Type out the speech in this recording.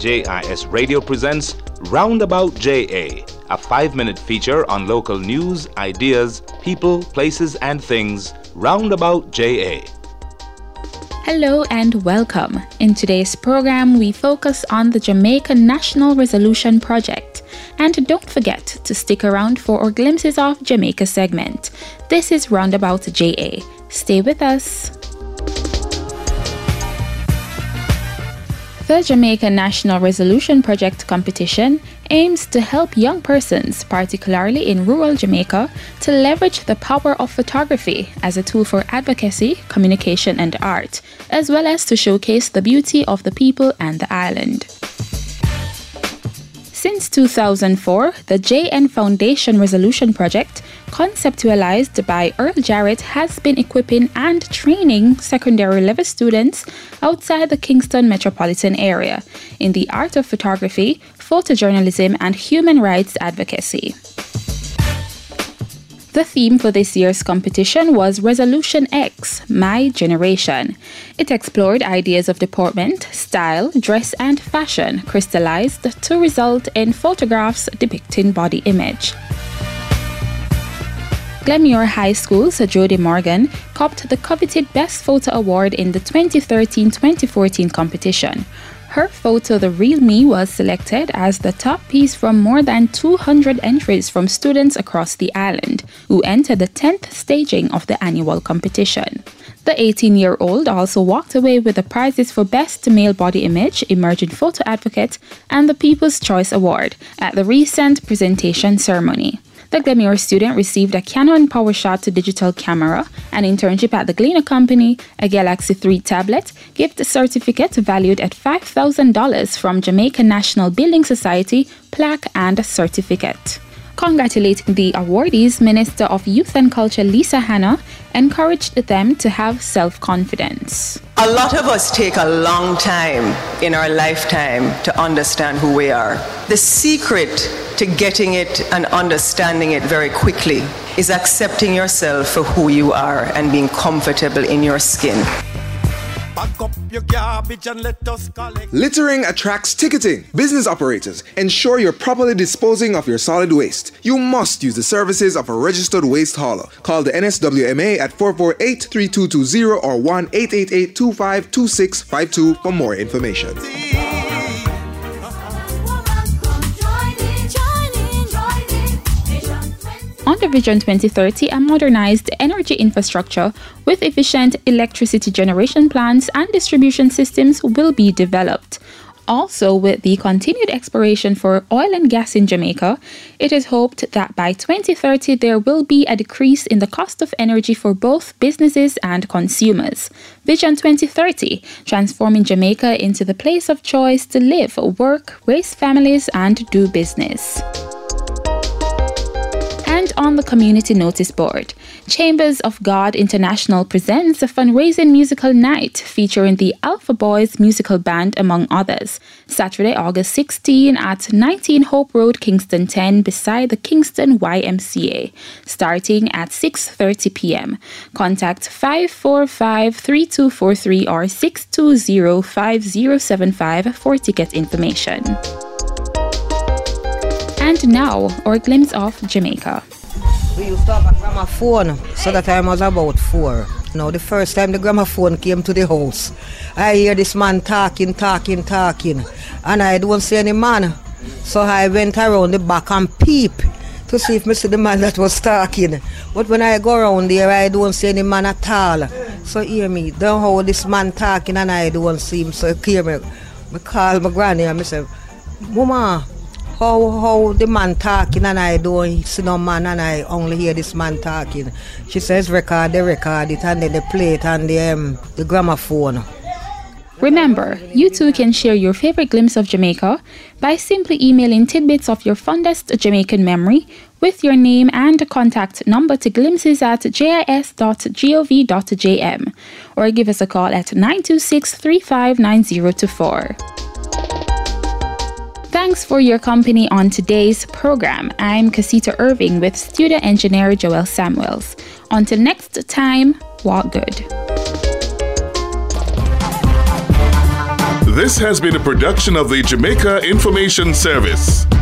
JIS Radio presents Roundabout JA, a 5-minute feature on local news, ideas, people, places, and things. Roundabout JA. Hello and welcome. In today's program, we focus on the Jamaica National Resolution Project. And don't forget to stick around for our Glimpses of Jamaica segment. This is Roundabout JA. Stay with us. The Jamaica National Resolution Project competition aims to help young persons, particularly in rural Jamaica, to leverage the power of photography as a tool for advocacy, communication, and art, as well as to showcase the beauty of the people and the island. Since 2004, the JN Foundation Resolution Project, conceptualized by Earl Jarrett, has been equipping and training secondary level students outside the Kingston metropolitan area in the art of photography, photojournalism, and human rights advocacy. The theme for this year's competition was Resolution X, My Generation. It explored ideas of deportment, style, dress, and fashion crystallized to result in photographs depicting body image. Glenmuir High School's Jody Morgan copped the coveted Best Photo Award in the 2013-2014 competition. Her photo, The Real Me, was selected as the top piece from more than 200 entries from students across the island, who entered the 10th staging of the annual competition. The 18-year-old also walked away with the prizes for Best Male Body Image, Emerging Photo Advocate, and the People's Choice Award at the recent presentation ceremony. The Glenmuir student received a Canon PowerShot digital camera, an internship at the Gleaner Company, a Galaxy 3 tablet, gift certificate valued at $5,000 from Jamaica National Building Society, plaque and certificate. Congratulating the awardees, Minister of Youth and Culture Lisa Hanna encouraged them to have self-confidence. A lot of us take a long time in our lifetime to understand who we are. The secret to getting it and understanding it very quickly is accepting yourself for who you are and being comfortable in your skin. Littering attracts ticketing. Business operators, ensure you're properly disposing of your solid waste. You must use the services of a registered waste hauler. Call the NSWMA at 448-3220 or 1-888-252652 for more information. Under Vision 2030, a modernized energy infrastructure with efficient electricity generation plants and distribution systems will be developed. Also, with the continued exploration for oil and gas in Jamaica, it is hoped that by 2030 there will be a decrease in the cost of energy for both businesses and consumers. Vision 2030, transforming Jamaica into the place of choice to live, work, raise families, and do business. And on the community notice board, Chambers of God International presents a fundraising musical night featuring the Alpha Boys musical band, among others, Saturday, August 16 at 19 Hope Road, Kingston 10, beside the Kingston YMCA, starting at 6:30 p.m. Contact 545-3243 or 620-5075 for ticket information. And now, our glimpse of Jamaica. We used to have a gramophone, so that time was about 4. Now, the first time the gramophone came to the house, I hear this man talking, and I don't see any man. So I went around the back and peep to see if I see the man that was talking. But when I go around there, I don't see any man at all. So hear me, don't hold this man talking and I don't see him. So hear me, I call my granny and I say, Mama, how the man talking and I don't see no man and I only hear this man talking. She says they record it and then they play it on the gramophone. Remember, you too can share your favorite glimpse of Jamaica by simply emailing tidbits of your fondest Jamaican memory with your name and contact number to glimpses@jis.gov.jm or give us a call at 926-359024. Thanks for your company on today's program. I'm Casita Irving with studio engineer Joel Samuels. Until next time, walk good. This has been a production of the Jamaica Information Service.